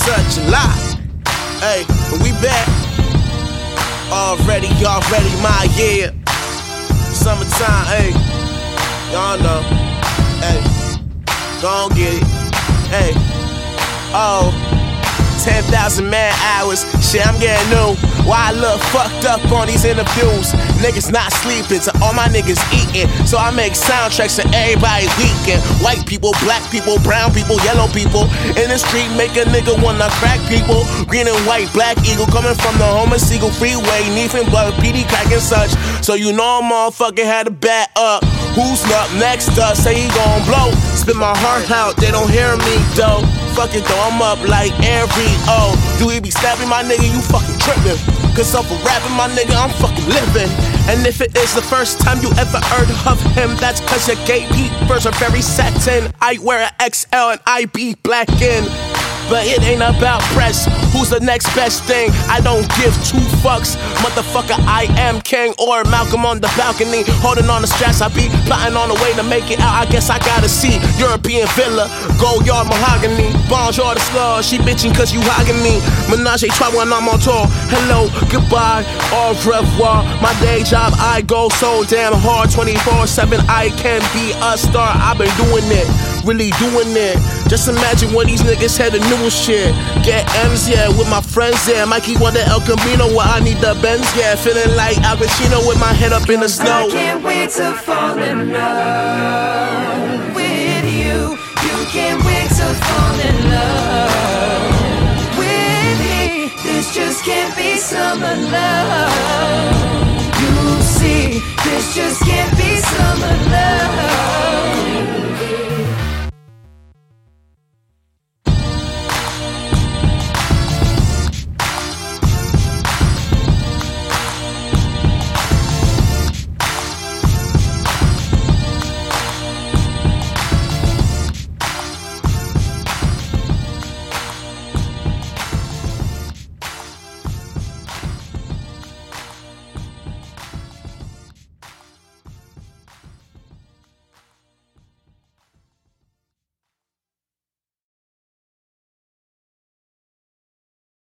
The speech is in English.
such a lie. Hey, but we back. Already, my year. Summertime, hey. Y'all know. Hey, gon' get it. Hey, oh. 10,000 man hours, shit, I'm getting new. Why I look fucked up on these interviews? Niggas not sleeping, so all my niggas eating. So I make soundtracks for everybody weekend. White people, black people, brown people, yellow people. In the street, make a nigga wanna crack people. Green and white, black eagle, coming from the Homer Seagull Freeway. Neefing blood, PD crack and such. So you know a motherfucker had to back up. Who's up next up? Say he gon' blow. Spit my heart out, they don't hear me though. Fuck it though, I'm up like every O. Do he be stabbing my nigga, you fucking trippin'. Cause I'm for rapping my nigga, I'm fucking living. And if it is the first time you ever heard of him, that's cause your gay peepers are very satin. I wear an XL and I be blackin'. But it ain't about press. Who's the next best thing? I don't give two fucks. Motherfucker, I am king. Or Malcolm on the balcony, holding on the straps. I be plotting on the way to make it out. I guess I gotta see European villa, gold yard mahogany. Bonjour the slug, she bitching cause you hogging me. Menage a trois when I'm on tour. Hello, goodbye, au revoir. My day job, I go so damn hard. 24/7, I can be a star. I've been doing it, really doing it. Just imagine when these niggas had the newest shit. Get M's, yeah, with my friends, yeah. Mikey want the El Camino, where I need the Benz, yeah. Feeling like Al Pacino with my head up in the snow. I can't wait to fall in love with you. You can't wait to fall in love with me. This just can't be summer love. You see, this just can't be